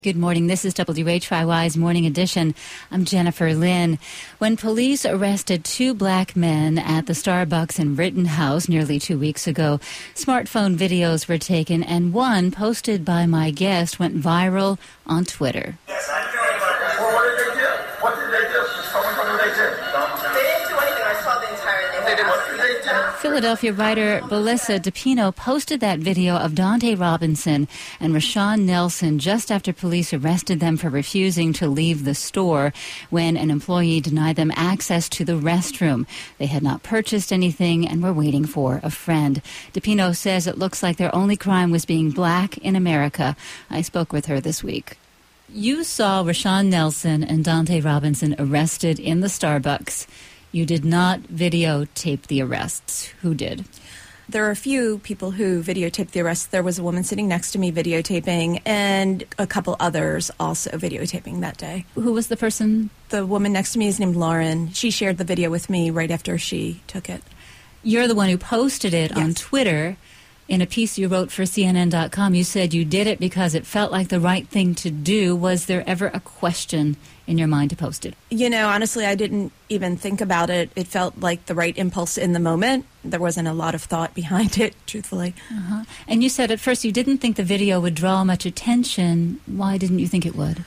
Good morning. This is WHYY's Morning Edition. I'm Jennifer Lynn. When police arrested two black men at the Starbucks in Rittenhouse nearly 2 weeks ago, smartphone videos were taken, and one posted by my guest went viral on Twitter. Yes, I know. Well, what did they do? What did they do? Just tell me what they did. They didn't do anything. I saw the entire thing. What did they do? Philadelphia writer Belissa DePino posted that video of Dante Robinson and Rashawn Nelson just after police arrested them for refusing to leave the store when an employee denied them access to the restroom. They had not purchased anything and were waiting for a friend. DePino says it looks like their only crime was being black in America. I spoke with her this week. You saw Rashawn Nelson and Dante Robinson arrested in the Starbucks. You did not videotape the arrests. Who did? There are a few people who videotaped the arrests. There was a woman sitting next to me videotaping and a couple others also videotaping that day. Who was the person? The woman next to me is named Lauren. She shared the video with me right after she took it. You're the one who posted it on Twitter. In a piece you wrote for CNN.com, you said you did it because it felt like the right thing to do. Was there ever a question in your mind to post it? You know, honestly, I didn't even think about it. It felt like the right impulse in the moment. There wasn't a lot of thought behind it, truthfully. And you said at first you didn't think the video would draw much attention. Why didn't you think it would?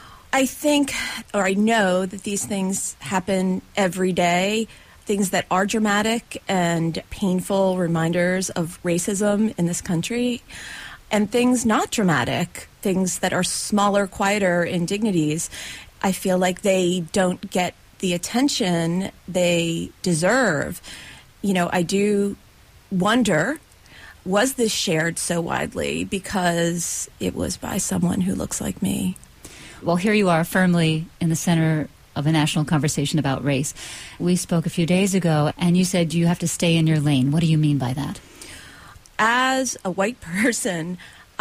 I think, or I know that these things happen every day. Things that are dramatic and painful reminders of racism in this country, and things not dramatic, things that are smaller, quieter indignities. I feel like they don't get the attention they deserve. You know, I do wonder, was this shared so widely because it was by someone who looks like me? Well, here you are firmly in the center of a national conversation about race. We spoke a few days ago, and you said you have to stay in your lane. What do you mean by that? As a white person,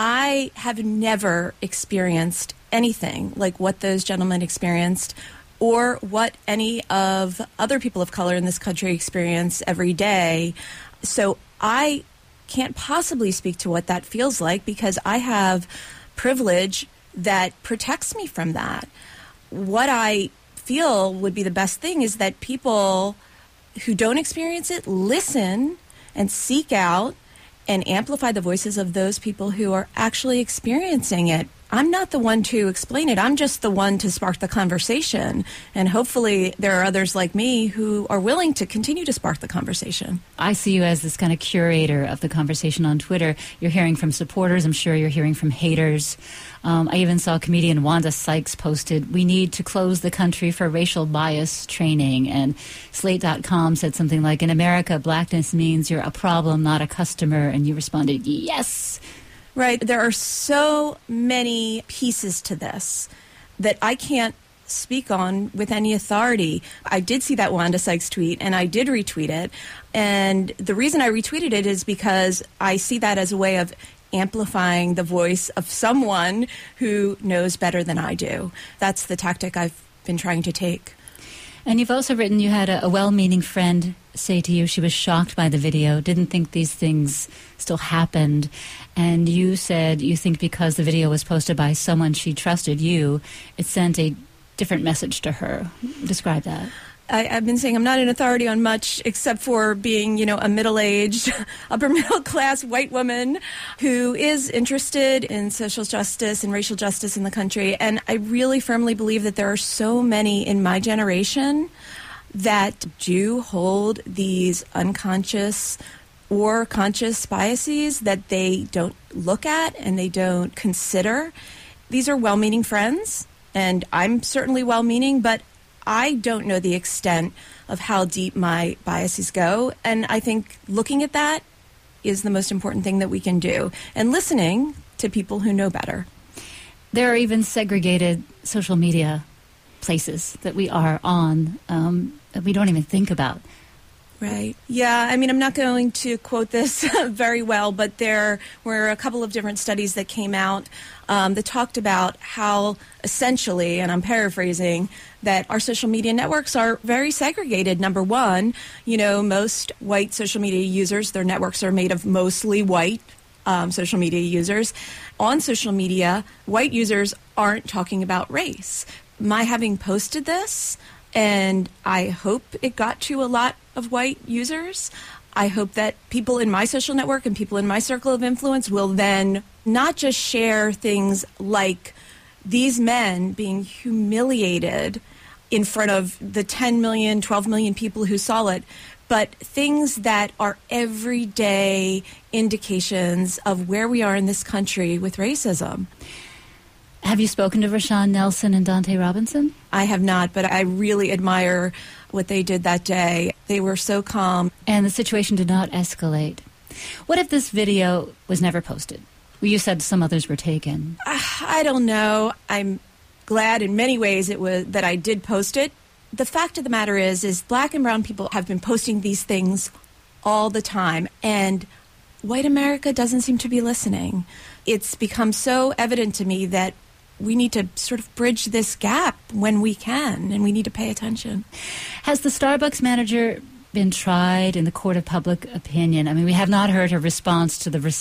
I have never experienced anything like what those gentlemen experienced or what any of other people of color in this country experience every day. So I can't possibly speak to what that feels like because I have privilege that protects me from that. What I feel would be the best thing is that people who don't experience it listen and seek out and amplify the voices of those people who are actually experiencing it. I'm not the one to explain it. I'm just the one to spark the conversation. And hopefully there are others like me who are willing to continue to spark the conversation. I see you as this kind of curator of the conversation on Twitter. You're hearing from supporters. I'm sure you're hearing from haters. I even saw comedian Wanda Sykes posted, "We need to close the country for racial bias training." And Slate.com said something like, "In America, blackness means you're a problem, not a customer." And you responded, "Yes." Right. There are so many pieces to this that I can't speak on with any authority. I did see that Wanda Sykes tweet, and I did retweet it. And the reason I retweeted it is because I see that as a way of amplifying the voice of someone who knows better than I do. That's the tactic I've been trying to take. And you've also written you had a well-meaning friend say to you she was shocked by the video, didn't think these things still happened. And you said you think because the video was posted by someone she trusted, you, it sent a different message to her. Describe that. I've been saying I'm not an authority on much except for being, you know, a middle-aged, upper-middle-class white woman who is interested in social justice and racial justice in the country. And I really firmly believe that there are so many in my generation that do hold these unconscious or conscious biases that they don't look at and they don't consider. These are well-meaning friends, and I'm certainly well-meaning, but I don't know the extent of how deep my biases go, and I think looking at that is the most important thing that we can do, and listening to people who know better. There are even segregated social media places that we are on that we don't even think about. Right. Yeah, I mean, I'm not going to quote this very well, but there were a couple of different studies that came out that talked about how essentially, and I'm paraphrasing, that our social media networks are very segregated. Number one, you know, most white social media users, their networks are made of mostly white social media users. On social media, white users aren't talking about race. My having posted this, and I hope it got to a lot of white users, I hope that people in my social network and people in my circle of influence will then not just share things like these men being humiliated in front of the 10 million, 12 million people who saw it, but things that are everyday indications of where we are in this country with racism. Have you spoken to Rashawn Nelson and Daunte Robinson? I have not, but I really admire what they did that day. They were so calm. And the situation did not escalate. What if this video was never posted? Well, you said some others were taken. I don't know. I'm glad in many ways it was that I did post it. The fact of the matter is black and brown people have been posting these things all the time, and white America doesn't seem to be listening. It's become so evident to me that we need to sort of bridge this gap when we can, and we need to pay attention. Has the Starbucks manager been tried in the court of public opinion? I mean, we have not heard her response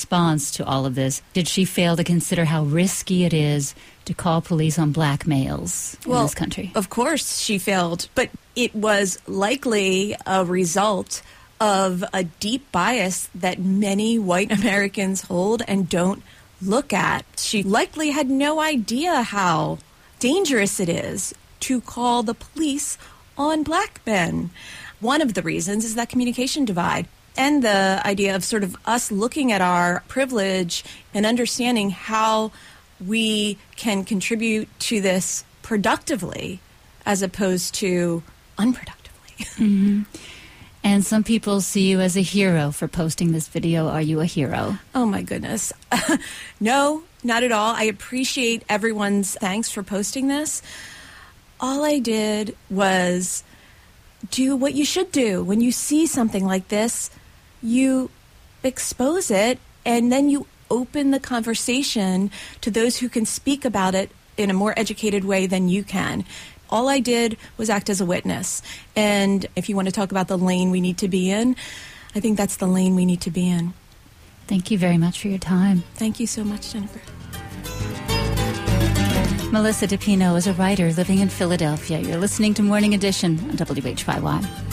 to all of this. Did she fail to consider how risky it is to call police on black males in this country? Of course she failed, but it was likely a result of a deep bias that many white Americans hold and don't look at. She likely had no idea how dangerous it is to call the police on black men. One of the reasons is that communication divide and the idea of sort of us looking at our privilege and understanding how we can contribute to this productively as opposed to unproductively. Mm-hmm. And some people see you as a hero for posting this video. Are you a hero? Oh, my goodness. No, not at all. I appreciate everyone's thanks for posting this. All I did was do what you should do. When you see something like this, you expose it, and then you open the conversation to those who can speak about it in a more educated way than you can. All I did was act as a witness. And if you want to talk about the lane we need to be in, I think that's the lane we need to be in. Thank you very much for your time. Thank you so much, Jennifer. Melissa DePino is a writer living in Philadelphia. You're listening to Morning Edition on WHYY.